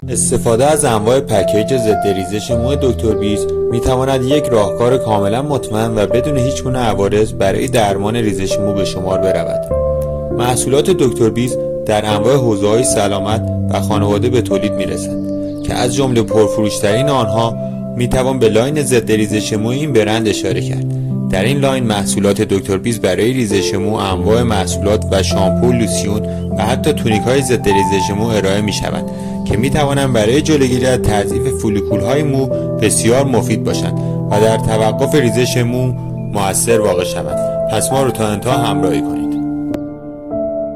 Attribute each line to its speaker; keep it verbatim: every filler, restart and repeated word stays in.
Speaker 1: استفاده از انواع پکیج ضد ریزش مو دکتر بیز میتواند یک راهکار کاملا مطمئن و بدون هیچ گونه عوارض برای درمان ریزش مو به شمار برود. محصولات دکتر بیز در انواع حوزه‌های سلامت و خانواده به تولید میرسند که از جمله پرفروشترین آنها میتوان به لاین ضد ریزش مو این برند اشاره کرد. در این لاین محصولات دکتر بیز برای ریزش مو انواع محصولات و شامپو، لوسیون و حتی تونیک‌های ضد ریزش مو ارائه می‌شوند که می‌توانند برای جلوگیری از تضعیف فولیکول‌های مو بسیار مفید باشند و در توقف ریزش مو مؤثر واقع شوند. پس ما رو تا انتها همراهی کنید.